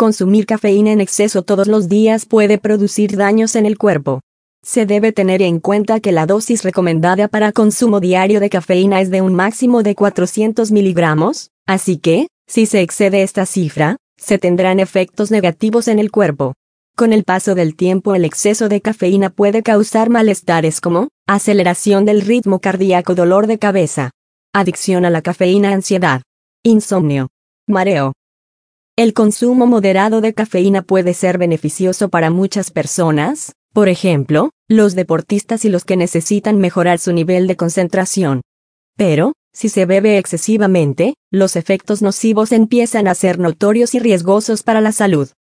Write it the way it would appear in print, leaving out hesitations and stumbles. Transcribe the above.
Consumir cafeína en exceso todos los días puede producir daños en el cuerpo. Se debe tener en cuenta que la dosis recomendada para consumo diario de cafeína es de un máximo de 400 miligramos, así que, si se excede esta cifra, se tendrán efectos negativos en el cuerpo. Con el paso del tiempo, el exceso de cafeína puede causar malestares como aceleración del ritmo cardíaco, dolor de cabeza, adicción a la cafeína, ansiedad, insomnio, mareo. El consumo moderado de cafeína puede ser beneficioso para muchas personas, por ejemplo, los deportistas y los que necesitan mejorar su nivel de concentración. Pero, si se bebe excesivamente, los efectos nocivos empiezan a ser notorios y riesgosos para la salud.